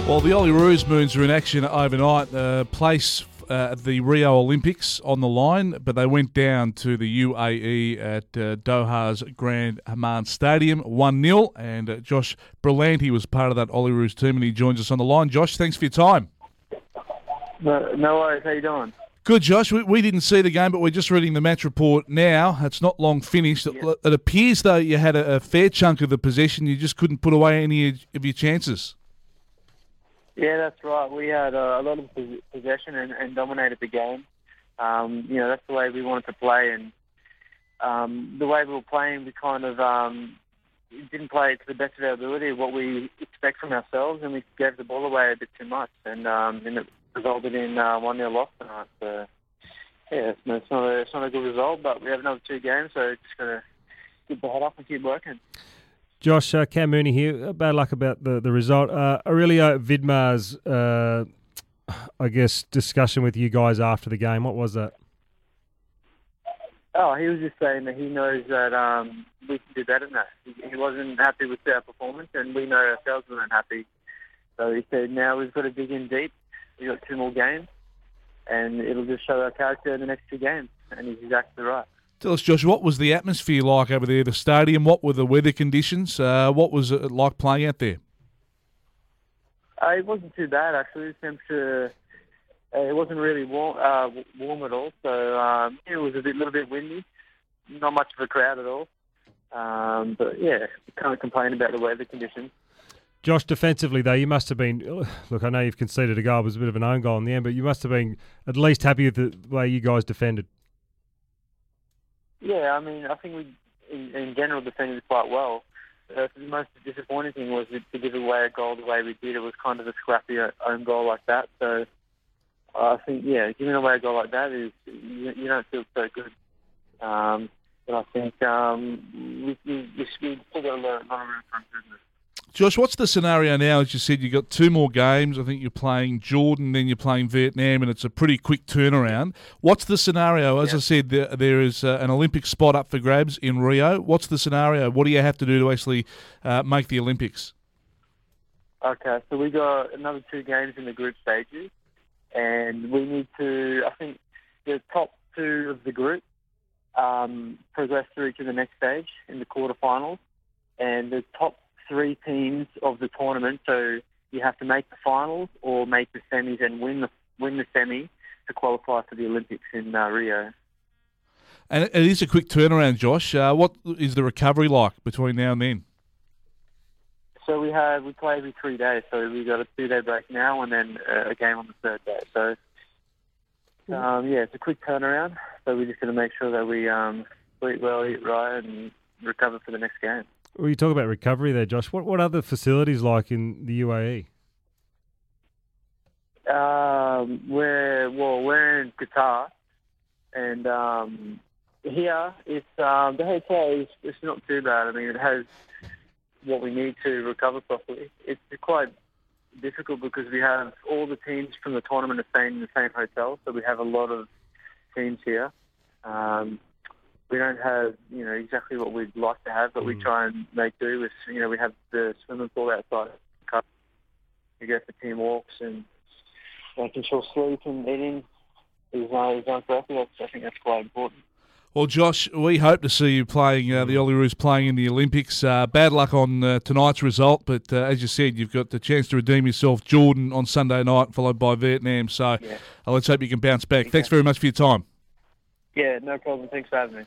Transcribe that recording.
Well, the Olyroos Moons are in action overnight. Place at the Rio Olympics on the line, but they went down to the UAE at Doha's Grand Hamad Stadium, 1-0, and Josh Berlanti was part of that Olyroos team, and he joins us on the line. Josh, thanks for your time. No worries. How you doing? Good, Josh. We didn't see the game, but we're just reading the match report now. It's not long finished. Yep. It appears, though, you had a fair chunk of the possession. You just couldn't put away any of your chances. Yeah, that's right. We had a lot of possession and dominated the game. That's the way we wanted to play, and the way we were playing, we kind of didn't play to the best of our ability, what we expect from ourselves, and we gave the ball away a bit too much, and it resulted in 1-0 loss tonight. So, yeah, it's not a good result, but we have another 2 games, so just got to keep the head up and keep working. Josh, Cam Mooney here. Bad luck about the result. Aurelio Vidmar's, discussion with you guys after the game. What was that? Oh, he was just saying that he knows that we can do better than that. He wasn't happy with our performance, and we know ourselves weren't happy. So he said, now we've got to dig in deep. We've got 2 more games, and it'll just show our character in the next 2 games. And he's exactly right. Tell us, Josh, what was the atmosphere like over there, the stadium? What were the weather conditions? What was it like playing out there? It wasn't too bad, actually. The temperature, it wasn't really warm at all. So it was a little bit windy. Not much of a crowd at all. But, yeah, can't complain about the weather conditions. Josh, defensively, though, you must have been... Look, I know you've conceded a goal. It was a bit of an own goal in the end, but you must have been at least happy with the way you guys defended. Yeah, I mean, I think we, in general, defended quite well. The most disappointing thing was to give away a goal the way we did. It was kind of a scrappy own goal like that. So I think, yeah, giving away a goal like that is you don't feel so good. But I think we still got a lot of room for improvement. Josh, what's the scenario now? As you said, you've got 2 more games. I think you're playing Jordan, then you're playing Vietnam, and it's a pretty quick turnaround. What's the scenario? As I said, there is an Olympic spot up for grabs in Rio. What's the scenario? What do you have to do to actually make the Olympics? Okay, so we got another 2 games in the group stages, and we need to, I think, the top 2 of the group progress through to the next stage in the quarterfinals, and the top 3 teams of the tournament, so you have to make the finals or make the semis and win the semi to qualify for the Olympics in Rio. And it is a quick turnaround, Josh. What is the recovery like between now and then? So we play every 3 days, so we got a 2-day break now and then a game on the 3rd day. So it's a quick turnaround. So we're just going to make sure that we sleep well, eat right, and recover for the next game. Well, you talk about recovery there, Josh. What other facilities like in the UAE? We're in Qatar, and here it's the hotel is not too bad. I mean, it has what we need to recover properly. It's quite difficult because we have all the teams from the tournament are staying in the same hotel, so we have a lot of teams here. We don't have, exactly what we'd like to have, but we try and make do with, we have the swimming pool outside. We go for team walks and making sure sleep and eating is done correctly. I think that's quite important. Well, Josh, we hope to see you playing, the Olyroos playing in the Olympics. Bad luck on tonight's result, but as you said, you've got the chance to redeem yourself. Jordan on Sunday night, followed by Vietnam. So let's hope you can bounce back. Thanks very much for your time. Yeah, no problem. Thanks for having me.